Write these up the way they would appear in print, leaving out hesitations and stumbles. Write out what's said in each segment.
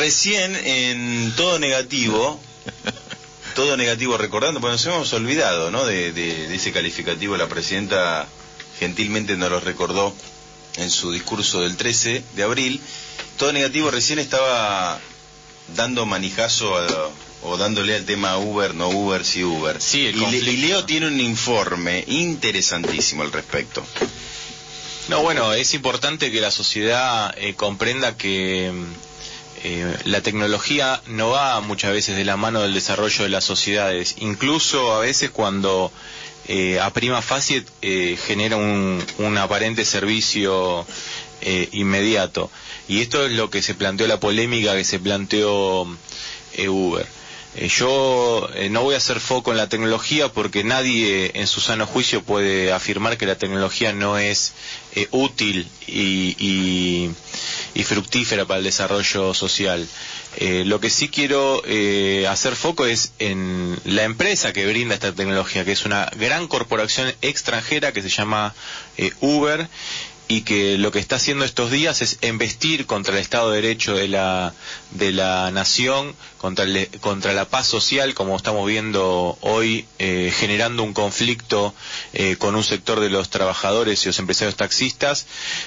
recién en Todo Negativo, recordando, porque nos hemos olvidado, ¿no?, de ese calificativo. La presidenta gentilmente nos lo recordó en su discurso del 13 de abril. Todo Negativo recién estaba dando manijazo o dándole al tema Uber, no Uber, sí Uber. Sí, y Leo tiene un informe interesantísimo al respecto. No, bueno, es importante que la sociedad comprenda que la tecnología no va muchas veces de la mano del desarrollo de las sociedades, incluso a veces cuando a prima facie genera un aparente servicio inmediato. Y esto es lo que se planteó, la polémica que se planteó Uber. Yo no voy a hacer foco en la tecnología porque nadie en su sano juicio puede afirmar que la tecnología no es útil y fructífera para el desarrollo social. Lo que sí quiero hacer foco es en la empresa que brinda esta tecnología, que es una gran corporación extranjera que se llama Uber, y que lo que está haciendo estos días es embestir contra el Estado de Derecho de la nación, contra la paz social, como estamos viendo hoy, generando un conflicto con un sector de los trabajadores y los empresarios taxistas,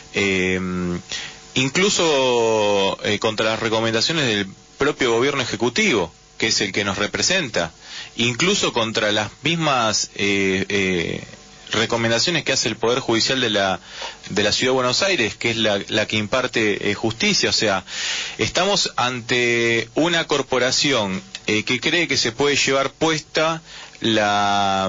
incluso contra las recomendaciones del propio gobierno ejecutivo, que es el que nos representa, incluso contra las mismas recomendaciones que hace el Poder Judicial de la Ciudad de Buenos Aires, que es la que imparte justicia. O sea, estamos ante una corporación que cree que se puede llevar puesta la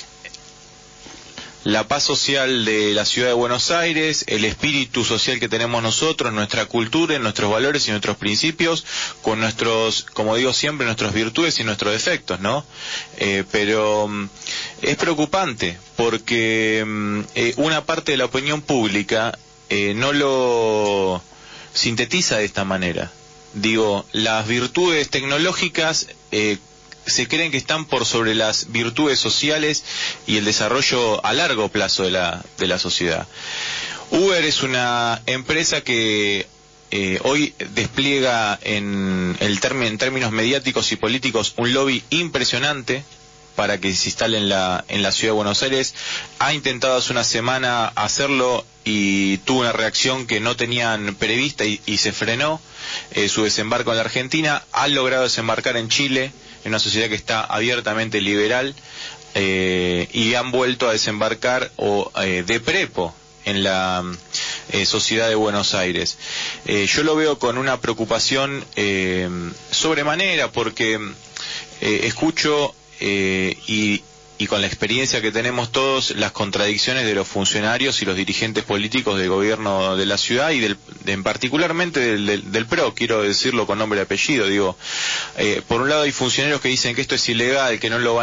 paz social de la Ciudad de Buenos Aires, el espíritu social que tenemos nosotros, nuestra cultura, nuestros valores y nuestros principios, con nuestros, como digo siempre, nuestras virtudes y nuestros defectos, ¿no? Pero es preocupante porque una parte de la opinión pública no lo sintetiza de esta manera. Digo, las virtudes tecnológicas se creen que están por sobre las virtudes sociales y el desarrollo a largo plazo de la sociedad. Uber es una empresa que hoy despliega en términos mediáticos y políticos un lobby impresionante para que se instale en la Ciudad de Buenos Aires. Ha intentado hace una semana hacerlo y tuvo una reacción que no tenían prevista y se frenó su desembarco en la Argentina. Ha logrado desembarcar en Chile, en una sociedad que está abiertamente liberal, y han vuelto a desembarcar de prepo en la sociedad de Buenos Aires. Yo lo veo con una preocupación sobremanera porque escucho y con la experiencia que tenemos todos, las contradicciones de los funcionarios y los dirigentes políticos del gobierno de la ciudad y en particularmente del PRO, quiero decirlo con nombre y apellido. Digo, por un lado hay funcionarios que dicen que esto es ilegal, que los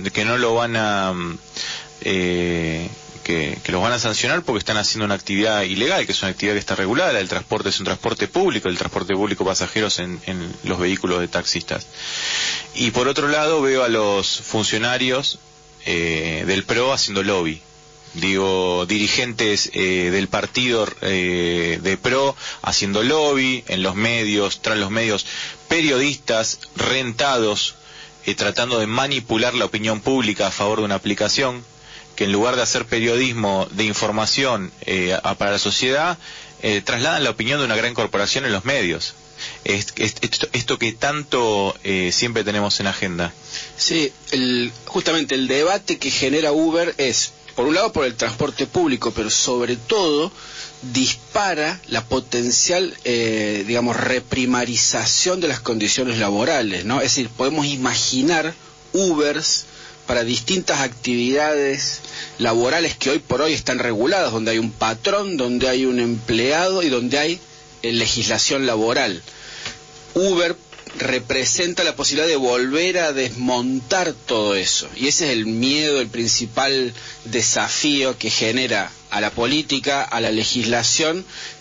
van a sancionar porque están haciendo una actividad ilegal, que es una actividad que está regulada. El transporte es un transporte público, el transporte público pasajeros en los vehículos de taxistas. Y por otro lado veo a los funcionarios del PRO haciendo lobby. Digo, dirigentes del partido de PRO haciendo lobby en los medios, tras los medios, periodistas rentados tratando de manipular la opinión pública a favor de una aplicación que en lugar de hacer periodismo de información para la sociedad, trasladan la opinión de una gran corporación en los medios. Esto que tanto siempre tenemos en agenda. Sí, justamente el debate que genera Uber es, por un lado, por el transporte público, pero sobre todo dispara la potencial, reprimarización de las condiciones laborales, ¿no? Es decir, podemos imaginar Ubers para distintas actividades laborales que hoy por hoy están reguladas, donde hay un patrón, donde hay un empleado y donde hay legislación laboral. Uber representa la posibilidad de volver a desmontar todo eso, y ese es el miedo, el principal desafío que genera a la política, a la legislación,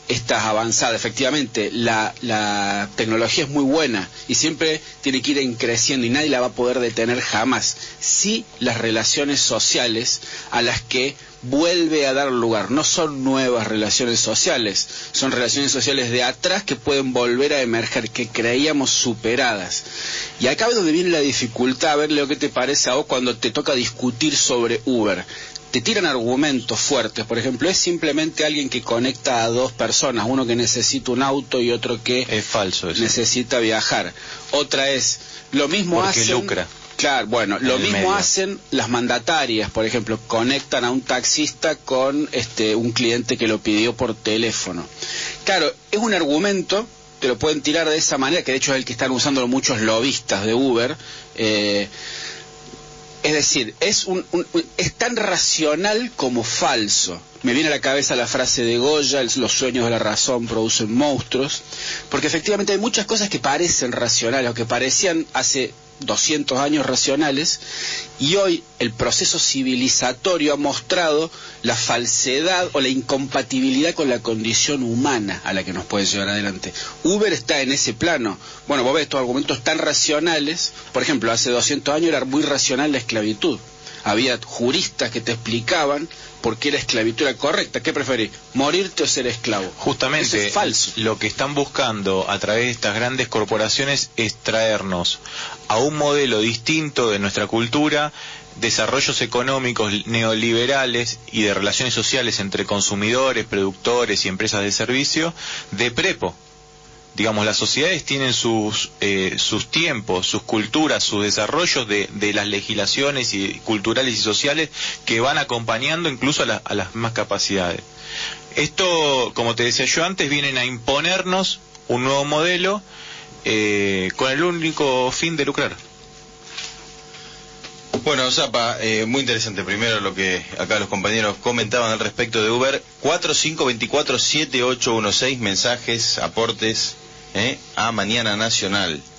estas avanzadas. Efectivamente, la tecnología es muy buena y siempre tiene que ir creciendo y nadie la va a poder detener jamás. Sí, las relaciones sociales a las que vuelve a dar lugar, no son nuevas relaciones sociales, son relaciones sociales de atrás que pueden volver a emerger, que creíamos superadas. Y acá es donde viene la dificultad, a ver lo que te parece a vos cuando te toca discutir sobre Uber. Te tiran argumentos fuertes, por ejemplo, es simplemente alguien que conecta a dos personas, uno que necesita un auto y otro que es falso eso. Necesita viajar. Otra es, lo mismo porque hacen... lucra. Claro, bueno, lo mismo medio. Hacen las mandatarias, por ejemplo, conectan a un taxista con un cliente que lo pidió por teléfono. Claro, es un argumento, te lo pueden tirar de esa manera, que de hecho es el que están usando muchos lobistas de Uber. Es decir, es tan racional como falso. Me viene a la cabeza la frase de Goya, los sueños de la razón producen monstruos, porque efectivamente hay muchas cosas que parecen racionales o que parecían hace 200 años racionales, y hoy el proceso civilizatorio ha mostrado la falsedad o la incompatibilidad con la condición humana a la que nos puede llevar adelante. Uber está en ese plano. Bueno, vos ves estos argumentos tan racionales. Por ejemplo, hace 200 años era muy racional la esclavitud. Había juristas que te explicaban por qué la esclavitud era correcta. ¿Qué preferís? ¿Morirte o ser esclavo? Justamente, eso es falso. Lo que están buscando a través de estas grandes corporaciones es traernos a un modelo distinto de nuestra cultura, desarrollos económicos neoliberales y de relaciones sociales entre consumidores, productores y empresas de servicio de prepo. Digamos, las sociedades tienen sus tiempos, sus culturas, sus desarrollos de las legislaciones culturales y sociales que van acompañando incluso a las mismas capacidades. Esto, como te decía yo antes, vienen a imponernos un nuevo modelo con el único fin de lucrar. Bueno, Zapa, muy interesante. Primero lo que acá los compañeros comentaban al respecto de Uber. 4524-7816, mensajes, aportes a Mañana Nacional.